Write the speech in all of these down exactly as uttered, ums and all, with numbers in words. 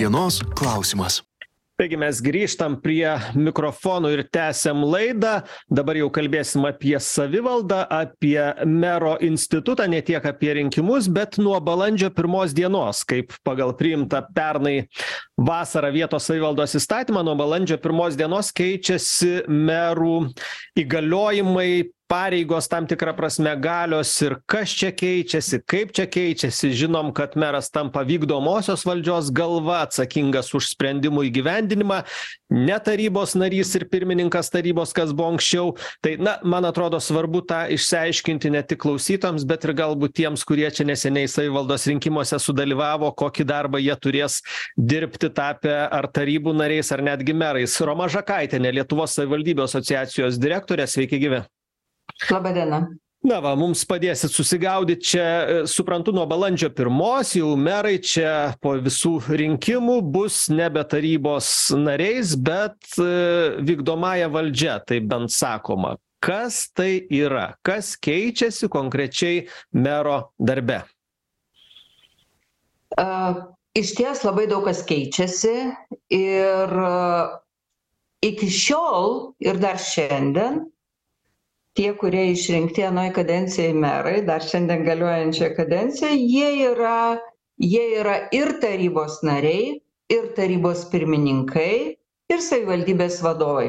Dienos klausimas. Taigi mes grįžtam prie mikrofonų ir tęsiam laidą. Dabar jau kalbėsim apie savivaldą, apie mero institutą, ne tiek apie rinkimus, bet nuo balandžio pirmos dienos, kaip pagal priimtą pernai vasarą vietos savivaldos įstatymą, nuo balandžio pirmos dienos keičiasi merų įgaliojimai, pareigos, tam tikra prasme galios ir kas čia keičiasi, kaip čia keičiasi. Žinom, kad meras tampa vykdomosios valdžios galva, atsakingas už sprendimų įgyvendinimą, ne tarybos narys ir pirmininkas tarybos, kas buvo anksčiau. Tai, na, man atrodo, svarbu tą išsiaiškinti ne tik klausytojams, bet ir galbūt tiems, kurie čia neseniai savivaldos rinkimuose sudalyvavo, kokį darbą jie turės dirbti tapę ar tarybų nariais, ar netgi merais. Roma Žakaitienė, Lietuvos savivaldybių asociacijos direktorė, sveiki gyvi. Labą dieną. Na va, mums padėsit susigaudyti čia, suprantu, nuo balandžio pirmos jau merai čia po visų rinkimų bus nebe tarybos nariais, bet vykdomąja valdžia, tai bent sakoma. Kas tai yra? Kas keičiasi konkrečiai mero darbe? Uh, iš ties labai daug kas keičiasi ir uh, iki šiol ir dar šiandien tie, kurie išrinkti anoj kadencijai merai, dar šiandien galiojančią kadenciją, jie yra, jie yra ir tarybos nariai, ir tarybos pirmininkai, ir savivaldybės vadovai.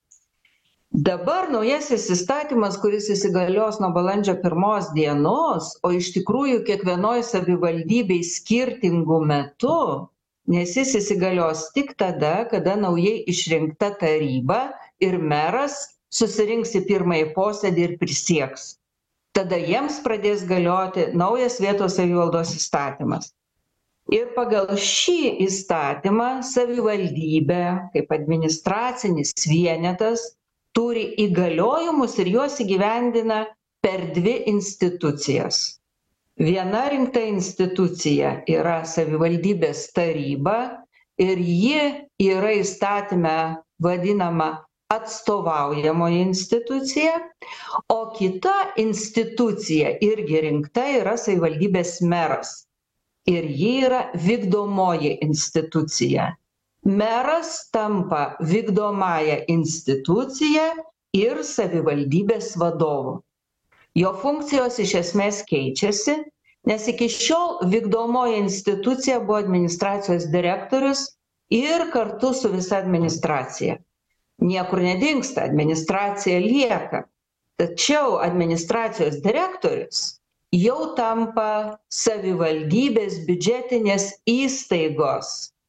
Dabar naujasis įstatymas, kuris įsigalios nuo balandžio pirmos dienos, o iš tikrųjų kiekvienoj savivaldybei skirtingų metų, nes jis įsigalios tik tada, kada naujai išrinkta taryba ir meras susirinks į pirmąjį posėdį ir prisieks. Tada jiems pradės galioti naujas vietos savivaldos įstatymas. Ir pagal šį įstatymą savivaldybė, kaip administracinis vienetas, turi įgaliojimus ir juos įgyvendina per dvi institucijas. Viena rinkta institucija yra savivaldybės taryba ir ji yra įstatyme vadinama atstovaujamoji institucija, o kita institucija irgi rinkta yra savivaldybės meras. Ir ji yra vykdomoji institucija. Meras tampa vykdomąja institucija ir savivaldybės vadovu. Jo funkcijos iš esmės keičiasi, nes iki šiol vykdomoji institucija buvo administracijos direktorius ir kartu su visa administracija. Niekur nedingsta, administracija lieka. Tačiau administracijos direktorius jau tampa savivaldybės biudžetinės įstaigos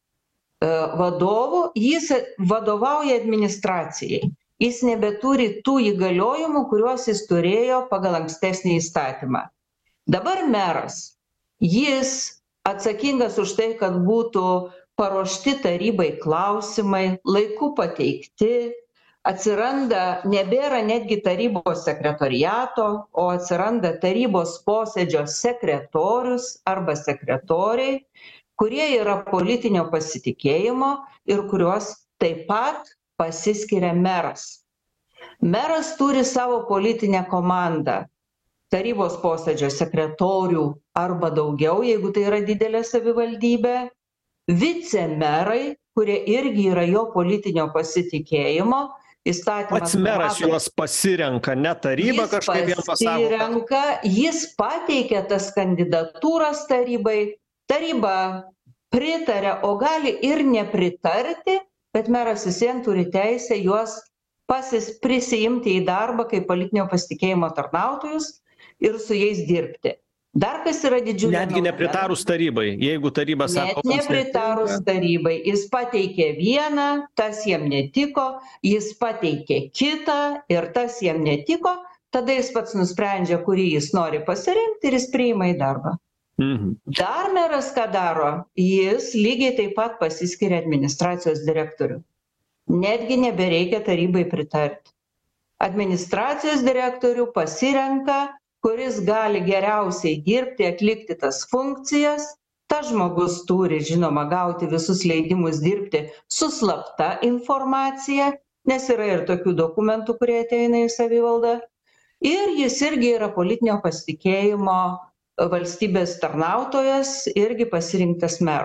vadovu, jis vadovauja administracijai. Jis nebeturi tų įgaliojimų, kuriuos jis turėjo pagal ankstesnį įstatymą. Dabar meras, jis atsakingas už tai, kad būtų paruošti tarybai klausimai, laiku pateikti, atsiranda, nebėra netgi tarybos sekretoriato, o atsiranda tarybos posėdžio sekretorius arba sekretoriai, kurie yra politinio pasitikėjimo ir kuriuos taip pat pasiskiria meras. Meras turi savo politinę komandą, tarybos posėdžio sekretorių arba daugiau, jeigu tai yra didelė savivaldybė, vicemerai, kurie irgi yra jo politinio pasitikėjimo. Pats meras juos pasirenka, ne taryba kažkaip jam pasako. Jis pasirenka, jis pateikia tas kandidatūras tarybai, taryba pritaria, o gali ir nepritarti, bet meras vis vien turi teisę juos pasis prisijimti į darbą kaip politinio pasitikėjimo tarnautojus ir su jais dirbti. Dar kas yra didžiulė Netgi nepritarus tarybai, jeigu taryba sako... Net nepritarus tarybai. Jis pateikė vieną, tas jam netiko, jis pateikė kitą ir tas jam netiko, tada jis pats nusprendžia, kurį jis nori pasirinkti ir jis priima į darbą. Mhm. Dar meras ką daro, jis lygiai taip pat pasiskiria administracijos direktorių. Netgi nebereikia tarybai pritarti. Administracijos direktorių pasirenka, kuris gali geriausiai dirbti, atlikti tas funkcijas. Tas žmogus turi, žinoma, gauti visus leidimus dirbti su slapta informacija, nes yra ir tokių dokumentų, kurie ateina į savivaldą. Ir jis irgi yra politinio pasitikėjimo valstybės tarnautojas, irgi pasirinktas mero.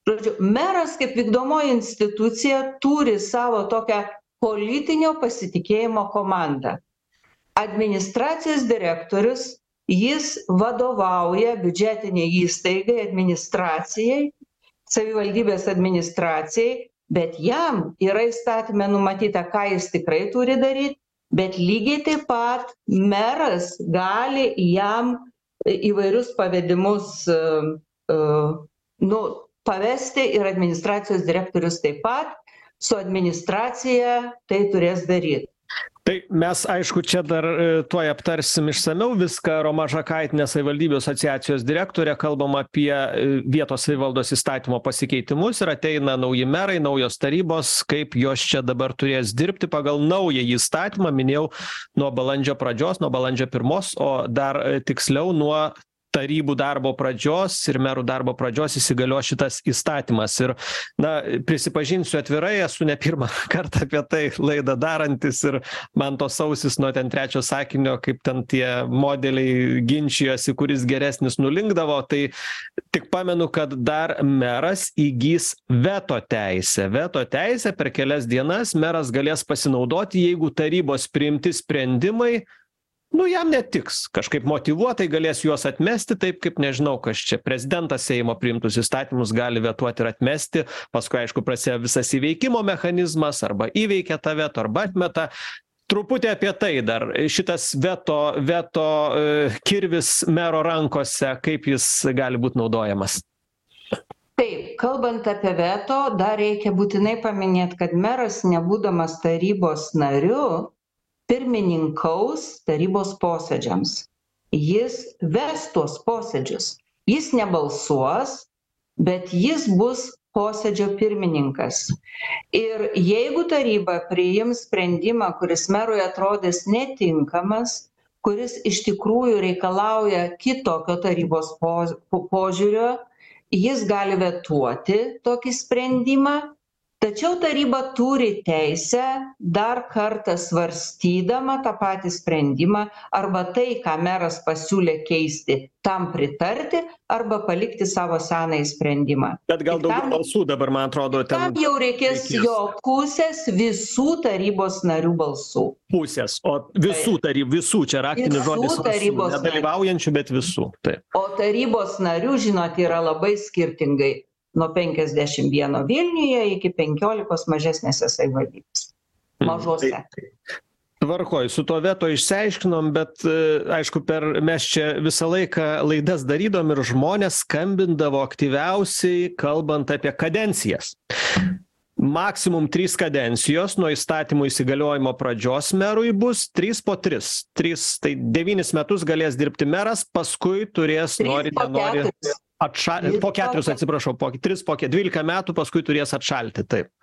Žodžiu, meras kaip vykdomoji institucija turi savo tokią politinio pasitikėjimo komandą. Administracijos direktorius, jis vadovauja biudžetiniai įstaigai, administracijai, savivaldybės administracijai, bet jam yra įstatyme numatyta, ką jis tikrai turi daryti, bet lygiai taip pat meras gali jam įvairius pavedimus uh, uh, nu, pavesti ir administracijos direktorius taip pat su administracija tai turės daryti. Tai mes, aišku, čia dar tuoj aptarsim išsamiau viską. Roma Žakaitienė, savivaldybių asociacijos direktorė, kalbam apie vietos savivaldos įstatymo pasikeitimus ir ateina nauji merai, naujos tarybos, kaip jos čia dabar turės dirbti pagal naują įstatymą, minėjau, nuo balandžio pradžios, nuo balandžio pirmos, o dar tiksliau nuo tarybų darbo pradžios ir merų darbo pradžios įsigalios šitas įstatymas. Ir, na, prisipažinsiu atvirai, esu ne pirmą kartą apie tai laidą darantis ir man tos ausis nuo ten trečio sakinio, kaip ten tie modeliai ginčijosi, kuris geresnis nulinkdavo, tai tik pamenu, kad dar meras įgys veto teisę. Veto teisę per kelias dienas meras galės pasinaudoti, jeigu tarybos priimti sprendimai nu, jam netiks. Kažkaip motyvuotai galės juos atmesti, taip kaip, nežinau, kas čia prezidentas Seimo priimtus įstatymus gali vetuoti ir atmesti, paskui, aišku, prasidėjo visas įveikimo mechanizmas, arba įveikia tą veto, arba atmeta. Truputį apie tai dar. Šitas veto, veto uh, kirvis mero rankose, kaip jis gali būti naudojamas? Taip, kalbant apie veto, dar reikia būtinai paminėti, kad meras, nebūdamas tarybos nariu, pirmininkaus tarybos posėdžiams. Jis ves tuos posėdžius. Jis nebalsuos, bet jis bus posėdžio pirmininkas. Ir jeigu taryba priims sprendimą, kuris merui atrodys netinkamas, kuris iš tikrųjų reikalauja kitokio tarybos požiūrio, jis gali vetuoti tokį sprendimą. Tačiau taryba turi teisę dar kartą svarstydama tą patį sprendimą arba tai, ką meras pasiūlė keisti, tam pritarti arba palikti savo senąjį sprendimą. Bet gal daugiau balsų dabar, man atrodo, ten... Tam jau reikės, reikės jo pusės visų tarybos narių balsų. Pusės, o visų tarybų, visų, čia raktinis žodis, visų, nedalyvaujančių, bet visų. Taip. O tarybos narių, žinot, yra labai skirtingai. Nuo penkiasdešimt vieno Vilniuje iki penkiolikos mažesnėse savivaldybėse. Mažose. Tvarkoj, su to veto išsiaiškinom, bet aišku, per, mes čia visą laiką laidas darydom ir žmonės skambindavo aktyviausiai, kalbant apie kadencijas. Maksimum trys kadencijos nuo įstatymų įsigaliojimo pradžios merui bus trys po tris. Trys, tai devynis metus galės dirbti meras, paskui turės, nori, nenori... Atšal... Po keturis, atsiprašau, po tris, po dvylika metų paskui turės atšalti, taip.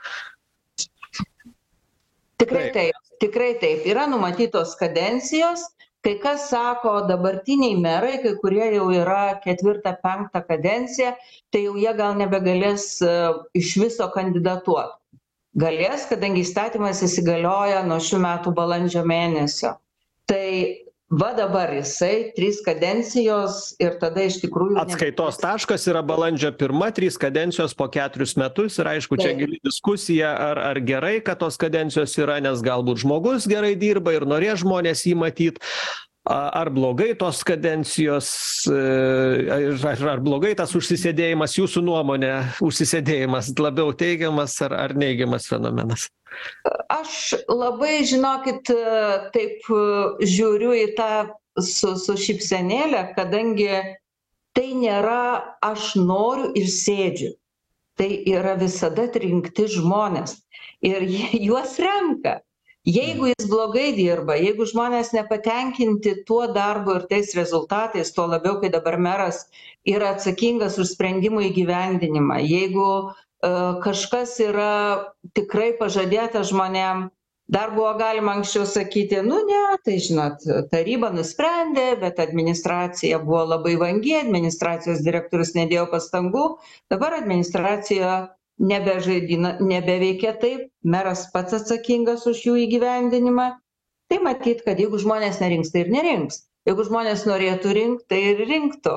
Tikrai taip, tikrai taip. Yra numatytos kadencijos, kai kas sako, dabartiniai merai, kai kurie jau yra ketvirtą, penktą kadenciją, tai jau jie gal nebegalės uh, iš viso kandidatuoti. Galės, kadangi įstatymas įsigalioja nuo šių metų balandžio mėnesio. Tai va dabar jisai, trys kadencijos ir tada iš tikrųjų... Atskaitos taškas yra balandžio pirma, trys kadencijos po keturis metus ir aišku, čia gili diskusija, ar, ar gerai, kad tos kadencijos yra, nes galbūt žmogus gerai dirba ir norės žmonės jį matyti, ar blogai tos kadencijos, ar, ar blogai tas užsisėdėjimas, jūsų nuomonė, užsisėdėjimas labiau teigiamas ar, ar neigiamas fenomenas? Aš labai, žinokit, taip žiūriu į tą su, su šypsenėlę, kadangi tai nėra aš noriu ir sėdžiu. Tai yra visada atrinkti žmonės ir juos renka. Jeigu jis blogai dirba, jeigu žmonės nepatenkinti tuo darbu ir tais rezultatais, tuo labiau, kai dabar meras yra atsakingas už sprendimų įgyvendinimą, jeigu uh, kažkas yra tikrai pažadėta žmonėm, dar buvo galima anksčiau sakyti, nu ne, tai žinot, taryba nusprendė, bet administracija buvo labai vangi, administracijos direktorius nedėjo pastangų, dabar administracija nebežaidina, nebeveikia taip, meras pats atsakingas už jų įgyvendinimą. Tai matyt, kad jeigu žmonės nerinks, tai ir nerinks. Jeigu žmonės norėtų rinkti, tai ir rinktų.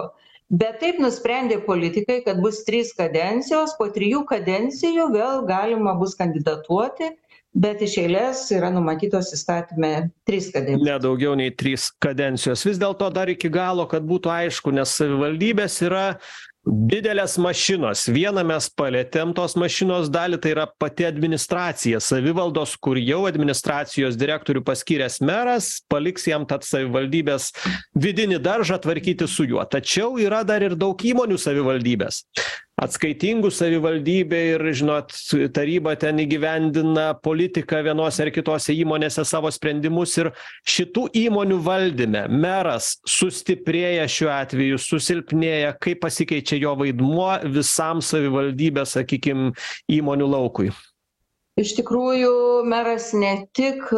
Bet taip nusprendė politikai, kad bus trys kadencijos, po trijų kadencijų vėl galima bus kandidatuoti, bet iš eilės yra numatytos įstatyme trys kadencijos. Ne daugiau nei trys kadencijos. Vis dėlto dar iki galo, kad būtų aišku, nes savivaldybės yra didelės mašinos. Vieną mes palėtėm tos mašinos dalį, tai yra pati administracija savivaldos, kur jau administracijos direktorių paskyręs meras, paliks jam tad savivaldybės vidinį daržą tvarkyti su juo. Tačiau yra dar ir daug įmonių savivaldybės. Atskaitingų savivaldybė ir, žinot, taryba ten įgyvendina politiką vienose ar kitose įmonėse savo sprendimus ir šitų įmonių valdyme meras sustiprėja šiuo atveju, susilpnėja, kaip pasikeičia jo vaidmuo visam savivaldybės, sakykim, įmonių laukui. Iš tikrųjų, meras ne tik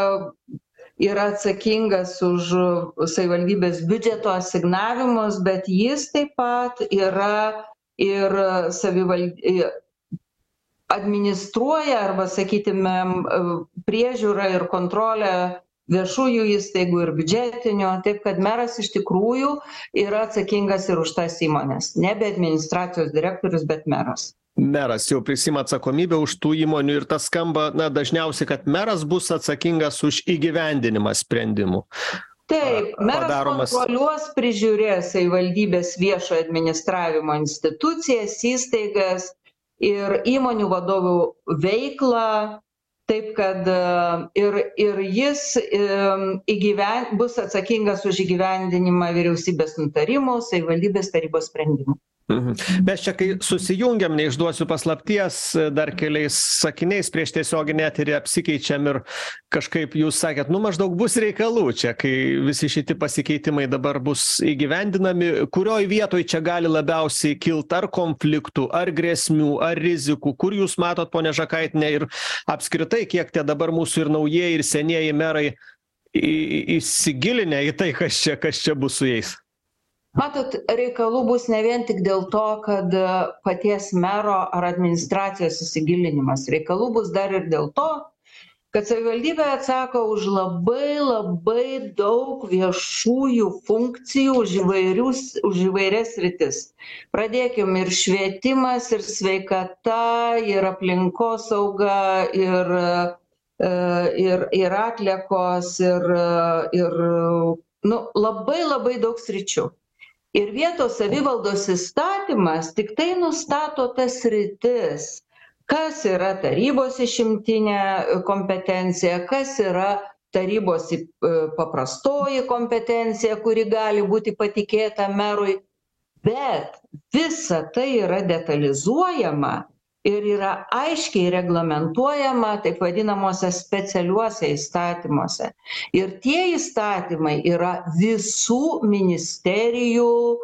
yra atsakingas už savivaldybės biudžeto asignavimus, bet jis taip pat yra ir savivaldybė administruoja arba, sakytume, priežiūrą ir kontrolę viešųjų įstaigų ir biudžetinių, taip kad meras iš tikrųjų yra atsakingas ir už tas įmones. Nebe administracijos direktorius, bet meras. Meras jau prisima atsakomybę už tų įmonių ir tas skamba, na, dažniausiai, kad meras bus atsakingas už įgyvendinimą sprendimų. Taip, meras Padaromas... kontroliuos, prižiūrės savivaldybės viešo administravimo institucijas, įstaigas ir įmonių vadovų veiklą, taip kad ir, ir jis įgyven, bus atsakingas už įgyvendinimą vyriausybės nutarimų, savivaldybės tarybos sprendimų. Mhm. Mes čia, kai susijungiam, neišduosiu paslapties, dar keliais sakiniais prieš tiesioginį eterį apsikeičiam ir kažkaip jūs sakėt, nu maždaug bus reikalų čia, kai visi šiti pasikeitimai dabar bus įgyvendinami, kurioj vietoj čia gali labiausiai kilt ar konfliktų, ar grėsmių, ar rizikų, kur jūs matot, ponia Žakaitiene, ir apskritai, kiek tie dabar mūsų ir naujieji, ir senieji merai įsigilinę į tai, kas čia, kas čia bus su jais. Matot, reikalų bus ne vien tik dėl to, kad paties mero ar administracijos įsigilinimas. Reikalų bus dar ir dėl to, kad savivaldybė atsako už labai labai daug viešųjų funkcijų, už, įvairius, už įvairias sritis. Pradėkim ir švietimas, ir sveikata, ir aplinkosauga, ir, ir, ir atliekos, ir, ir nu, labai labai daug sričių. Ir vietos savivaldos įstatymas tik tai nustato tas sritis, kas yra tarybos išimtinė kompetencija, kas yra tarybos paprastoji kompetencija, kuri gali būti patikėta merui, bet visa tai yra detalizuojama ir yra aiškiai reglamentuojama taip vadinamuose specialiuose įstatymuose. Ir tie įstatymai yra visų ministerijų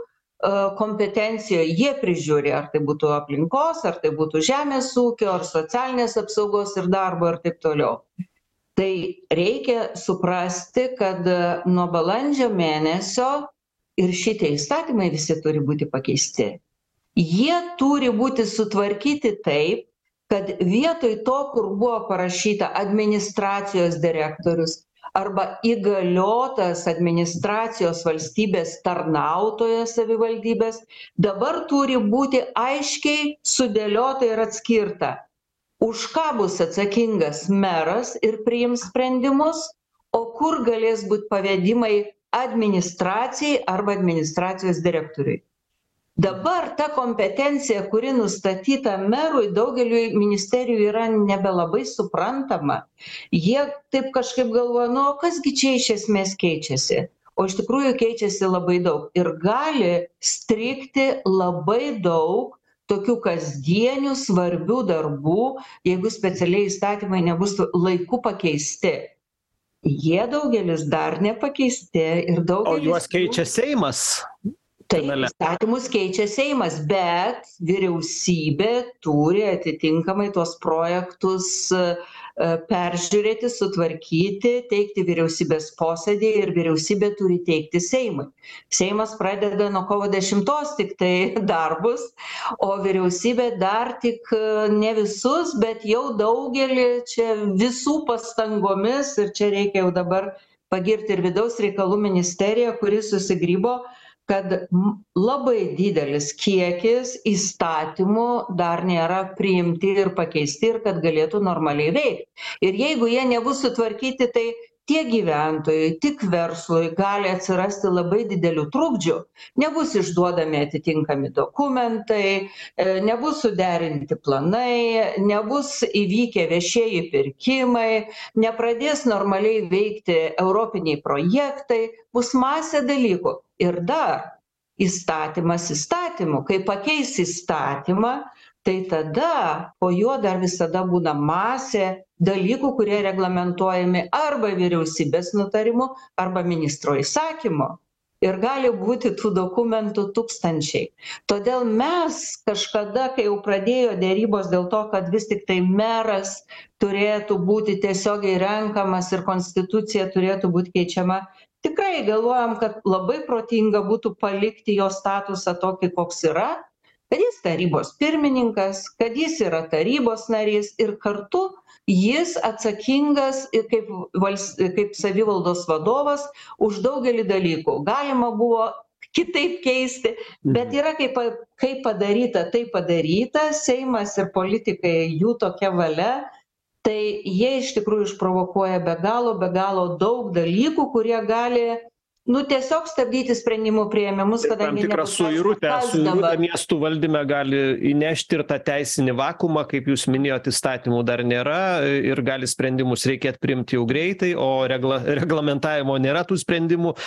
kompetencijoje. Jie prižiūri, ar tai būtų aplinkos, ar tai būtų žemės ūkio, ar socialinės apsaugos ir darbo ir taip toliau. Tai reikia suprasti, kad nuo balandžio mėnesio ir šitie įstatymai visi turi būti pakeisti. Jie turi būti sutvarkyti taip, kad vietoj to, kur buvo parašyta administracijos direktorius arba įgaliotas administracijos valstybės tarnautojas savivaldybės, dabar turi būti aiškiai sudėliota ir atskirta, už ką bus atsakingas meras ir priims sprendimus, o kur galės būti pavedimai administracijai arba administracijos direktoriui. Dabar ta kompetencija, kuri nustatyta merui, daugeliui ministerijų yra nebelabai suprantama. Jie taip kažkaip galvoja, nu, kasgi čia iš esmės keičiasi. O iš tikrųjų keičiasi labai daug. Ir gali strigti labai daug tokių kasdienių svarbių darbų, jeigu specialiai įstatymai nebus laiku pakeisti. Jie daugelis dar nepakeisti ir daugelis... O juos keičia Seimas? Tai įstatymus keičia Seimas, bet vyriausybė turi atitinkamai tuos projektus peržiūrėti, sutvarkyti, teikti vyriausybės posėdį ir vyriausybė turi teikti Seimui. Seimas pradeda nuo kovo dešimtos tik tai darbus, o vyriausybė dar tik ne visus, bet jau daugelį čia visų pastangomis, ir čia reikia jau dabar pagirti ir vidaus reikalų ministeriją, kuri susigrybo, kad labai didelis kiekis įstatymų dar nėra priimti ir pakeisti ir kad galėtų normaliai veikti. Ir jeigu jie nebus sutvarkyti, tai tiek gyventojai, tik verslui gali atsirasti labai didelių trukdžių. Nebus išduodami atitinkami dokumentai, nebus suderinti planai, nebus įvykę viešieji pirkimai, nepradės normaliai veikti europiniai projektai, bus masė dalykų. Ir dar įstatymas įstatymu. Kai pakeis įstatymą, tai tada po juo dar visada būna masė dalykų, kurie reglamentuojami arba vyriausybės nutarimu, arba ministro įsakymu. Ir gali būti tų dokumentų tūkstančiai. Todėl mes kažkada, kai jau pradėjo dėrybos dėl to, kad vis tik tai meras turėtų būti tiesiogiai renkamas ir konstitucija turėtų būti keičiama, tikrai galvojam, kad labai protinga būtų palikti jo statusą tokį, koks yra, kad jis tarybos pirmininkas, kad jis yra tarybos narys ir kartu jis atsakingas kaip, vals, kaip savivaldos vadovas už daugelį dalykų. Galima buvo kitaip keisti, bet yra kaip, kaip padaryta, tai padaryta, Seimas ir politikai jų tokia valia, tai jie iš tikrųjų išprovokuoja be galo, be galo daug dalykų, kurie gali nu, tiesiog stabdyti sprendimų priėmimus, kadangi tam tikrą suirutę, suirutę miestų valdyme gali įnešti ir tą teisinį vakumą, kaip jūs minėjot, įstatymų dar nėra ir gali sprendimus reikėti priimti jau greitai, o regla, reglamentavimo nėra tų sprendimų.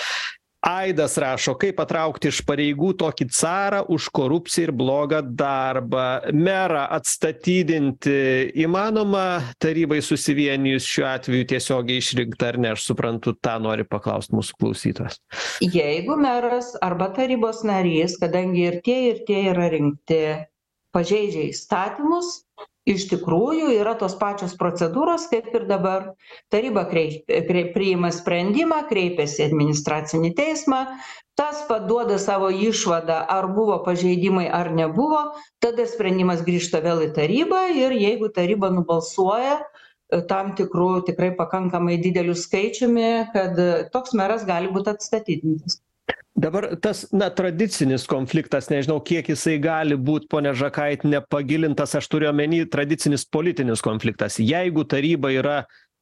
Aidas rašo, kaip patraukti iš pareigų tokį carą už korupciją ir blogą darbą. Merą atstatydinti įmanoma tarybai susivienijus šiuo atveju tiesiogiai išrinkta, ar ne? Aš suprantu, tą nori paklausti mūsų klausytojas. Jeigu meras arba tarybos narys, kadangi ir tie, ir tie yra rinkti, pažeidžia įstatymus, iš tikrųjų yra tos pačios procedūros, kaip ir dabar. Taryba kreip, kreip, priima sprendimą, kreipiasi į administracinį teismą, tas paduoda savo išvadą, ar buvo pažeidimai, ar nebuvo, tada sprendimas grįžta vėl į tarybą ir jeigu taryba nubalsuoja tam tikrų tikrai pakankamai dideliu skaičiumi, kad toks meras gali būti atstatydintas. Dabar tas, na, tradicinis konfliktas, nežinau, kiek jisai gali būti, ponia Žakaitiene, pagilintas, aš turiu omeny tradicinis politinis konfliktas. Jeigu taryba yra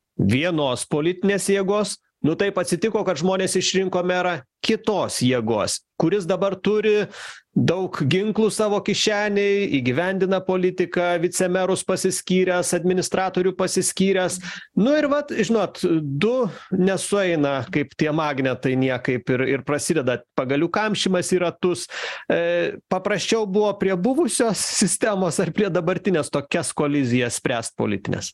vienos politinės jėgos, nu taip atsitiko, kad žmonės išrinko merą kitos jėgos, kuris dabar turi daug ginklų savo kišeniai, įgyvendina politiką, vicemerus pasiskyręs, administratorių pasiskyręs. Nu ir vat, žinot, du nesueina kaip tie magnetai niekaip ir, ir prasideda pagalių kamšymas į ratus. E, paprasčiau buvo prie buvusios sistemos ar prie dabartinės tokias kolizijas spręst politinės?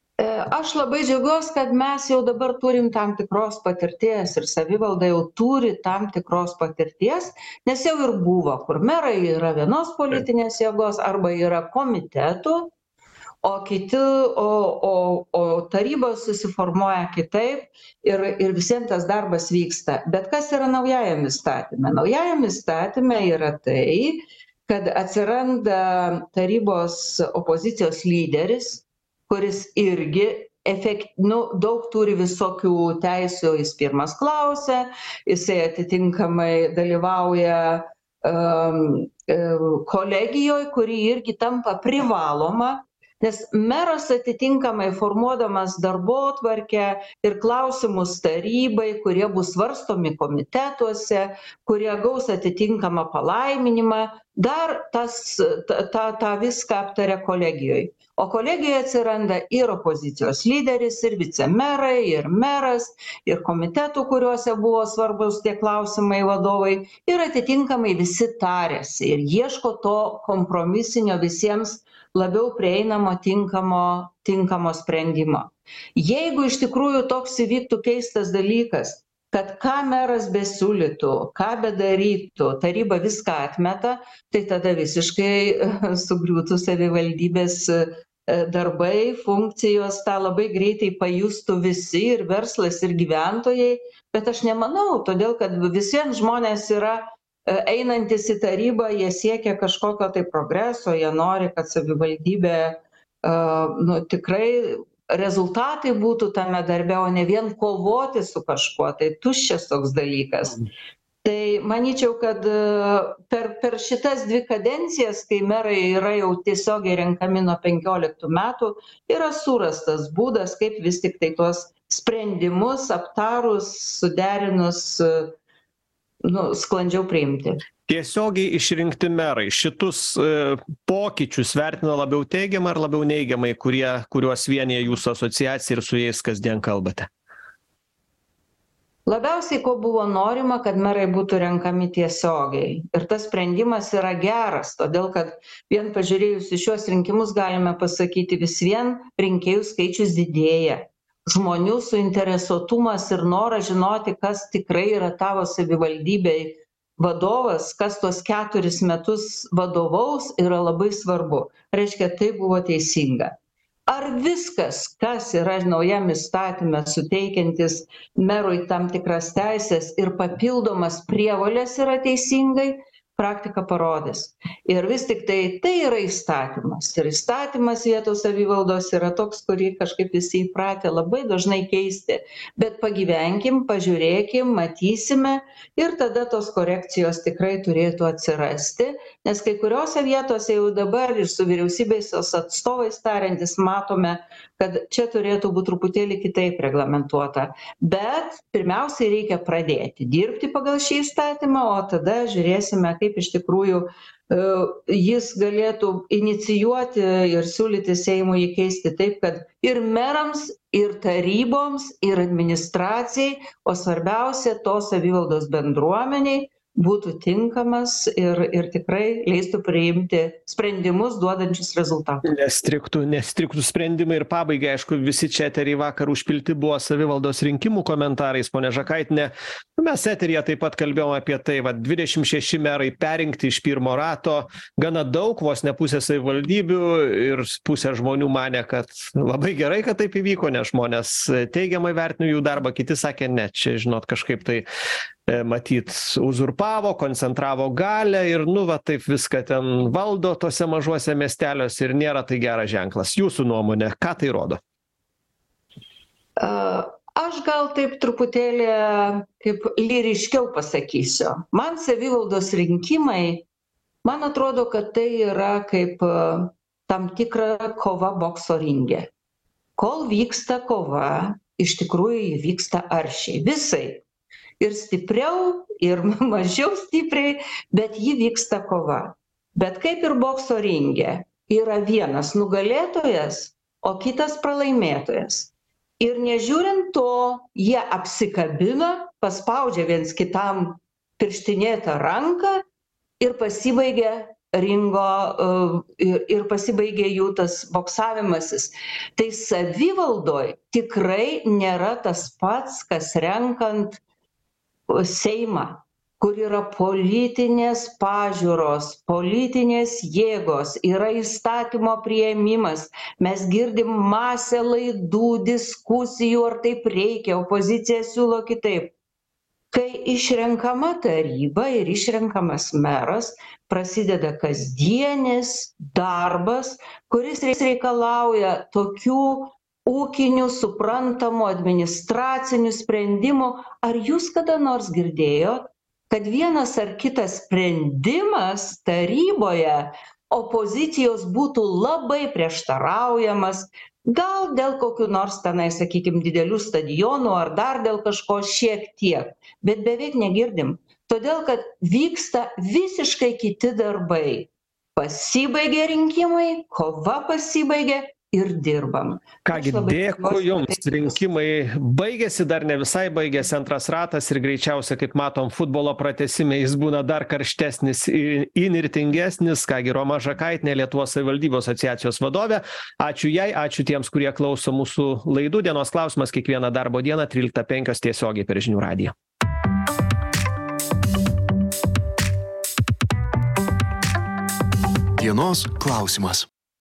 Aš labai džiaugiuosi, kad mes jau dabar turim tam tikros patirties ir savivalda jau turi tam tikros patirties, nes jau ir buvo, kur merai yra vienos politinės jėgos arba yra komitetų, o kiti, o, o, o tarybos susiformuoja kitaip ir, ir visiems tas darbas vyksta. Bet kas yra naujajam įstatyme? Naujajam įstatyme yra tai, kad atsiranda tarybos opozicijos lyderis, kuris irgi efekt, nu, daug turi visokių teisių, jis pirmas klausia, jisai atitinkamai dalyvauja um, kolegijoje, kuri irgi tampa privaloma, nes meras atitinkamai formuodamas darbotvarkę ir klausimus tarybai, kurie bus svarstomi komitetuose, kurie gaus atitinkamą palaiminimą, dar tas, tą, tą viską aptaria kolegijoje. O kolegijoje atsiranda ir opozicijos lyderis, ir vicemerai, ir meras, ir komitetų, kuriuose buvo svarbus tie klausimai vadovai, ir atitinkamai visi tarėsi ir ieško to kompromisinio visiems labiau prieinamo tinkamo, tinkamo sprendimo. Jeigu iš tikrųjų toks įvyktų keistas dalykas, kad ką meras besiūlytų, ką bedarytų, taryba viską atmeta, tai tada visiškai sugriūtų savivaldybės darbai, funkcijos, tą labai greitai pajustų visi ir verslas, ir gyventojai, bet aš nemanau, todėl kad visiems žmonės yra einantis į tarybą, jie siekia kažkokio tai progreso, jie nori, kad savivaldybė nu, tikrai rezultatai būtų tame darbe, o ne vien kovoti su kažkuo, tai tuščias toks dalykas. Tai manyčiau, kad per, per šitas dvi kadencijas, kai merai yra jau tiesiogiai renkami nuo penkioliktų metų, yra surastas būdas, kaip vis tik tai tuos sprendimus aptarus, suderinus, nu, sklandžiau priimti. Tiesiogiai išrinkti merai šitus e, pokyčius vertina labiau teigiamai ar labiau neigiamai, kurie, kuriuos vienyje jūsų asociacija ir su jais kasdien kalbate? Labiausiai, ko buvo norima, kad merai būtų renkami tiesiogiai. Ir tas sprendimas yra geras, todėl kad vien pažiūrėjus į šiuos rinkimus galime pasakyti, vis vien rinkėjų skaičius didėja. Žmonių suinteresuotumas ir noras žinoti, kas tikrai yra tavo savivaldybei vadovas, kas tuos keturis metus vadovaus, yra labai svarbu. Reiškia, tai buvo teisinga. Ar viskas, kas yra naujam įstatyme suteikiantis merui tam tikras teisės ir papildomas prievolės yra teisingai, praktika parodys. Ir vis tik tai tai yra įstatymas. Ir įstatymas vietos savivaldos yra toks, kurį kažkaip visi įpratę labai dažnai keisti. Bet pagyvenkim, pažiūrėkim, matysime ir tada tos korekcijos tikrai turėtų atsirasti. Nes kai kuriuose vietose jau dabar ir su vyriausybės atstovais tariantis matome, kad čia turėtų būti truputėlį kitaip reglamentuota. Bet pirmiausiai reikia pradėti dirbti pagal šį įstatymą, o tada žiūrėsime, kaip iš tikrųjų jis galėtų inicijuoti ir siūlyti Seimui jį keisti taip, kad ir merams, ir taryboms, ir administracijai, o svarbiausia, tos savivaldos bendruomeniai būtų tinkamas ir, ir tikrai leistų priimti sprendimus duodančius rezultatus. Nestriktų, nestriktų sprendimai ir pabaigai, aišku, visi čia eteriai vakar užpilti buvo savivaldos rinkimų komentarais, ponia Žakaitiene. Mes eteryje taip pat kalbėjome apie tai, va, dvidešimt šeši merai perrinkti iš pirmo rato, gana daug, vos ne pusė savivaldybių ir pusė žmonių manė, kad labai gerai, kad taip įvyko, nes žmonės teigiamai vertino jų darbą, kiti sakė, ne, čia, žinot, kažkaip tai matyt, uzurpavo, koncentravo galią ir, nu, va, taip viską ten valdo tose mažuose miesteliuose ir nėra tai geras ženklas. Jūsų nuomonė, ką tai rodo? Aš gal taip truputėlį kaip lyriškiau pasakysiu. Man savivaldos rinkimai, man atrodo, kad tai yra kaip tam tikra kova bokso ringe. Kol vyksta kova, iš tikrųjų vyksta aršiai. Visai. Ir stipriau, ir mažiau stipriai, bet ji vyksta kova. Bet kaip ir bokso ringe, yra vienas nugalėtojas, o kitas pralaimėtojas. Ir nežiūrint to, jie apsikabina, paspaudžia viens kitam pirštinėtą ranką ir pasibaigia ringo ir, ir pasibaigia jų tas boksavimasis. Tai savivaldoj tikrai nėra tas pats, kas renkant Seimą, kur yra politinės pažiūros, politinės jėgos, yra įstatymo priėmimas. Mes girdim masę laidų, diskusijų, ar taip reikia, opozicija siūlo kitaip. Kai išrenkama taryba ir išrenkamas meras, prasideda kasdienis darbas, kuris reikalauja tokių ūkinių, suprantamų, administracinių sprendimų. Ar jūs kada nors girdėjot, kad vienas ar kitas sprendimas taryboje opozicijos būtų labai prieštaraujamas, gal dėl kokių nors tenai, sakykime, didelių stadionų ar dar dėl kažko šiek tiek, bet beveik negirdim. Todėl, kad vyksta visiškai kiti darbai. Pasibaigė rinkimai, kova pasibaigė ir dirbam. Kągi, dėkui jums. Rinkimai baigėsi, dar ne visai baigėsi antras ratas ir greičiausiai, kaip matom, futbolo pratęsime jis būna dar karštesnis, įnirtingesnis. Kągi, Roma Žakaitienė, Lietuvos savivaldybių asociacijos vadovė. Ačiū jai, ačiū tiems, kurie klauso mūsų laidų. Dienos klausimas kiekvieną darbo dieną tryliktą penkios tiesiogiai per Žinių radiją. Dienos klausimas.